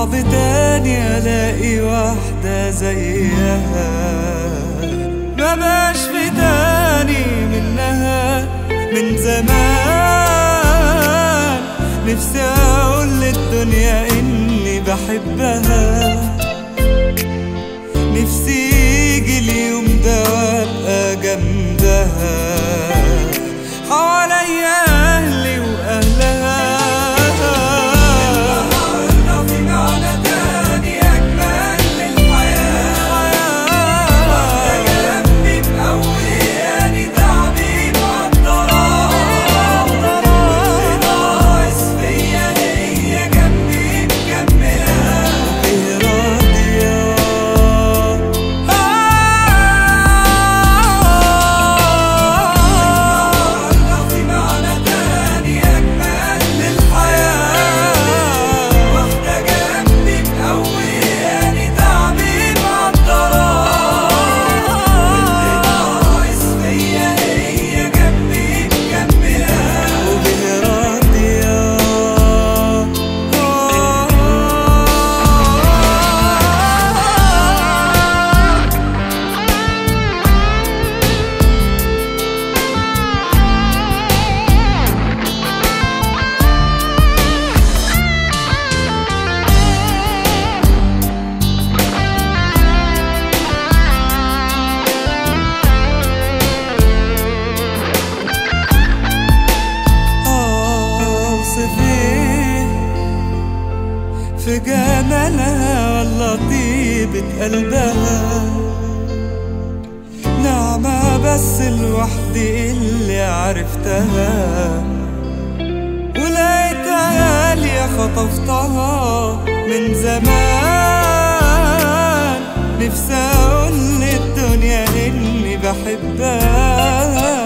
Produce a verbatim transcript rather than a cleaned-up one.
صعب تاني الاقي واحدة زيها، ما بقاش في تاني منها من زمان. نفسي اقول للدنيا اني بحبها، نفسي يجي اليوم ده وابقى جنبها، حواليا اهلي واهلها. في جمالها ولا طيبة قلبها، نعمة بس لوحدي اللي عرفتها، ولقيتها غالية خطفتها من زمان. نفسي اقول للدنيا اني بحبها.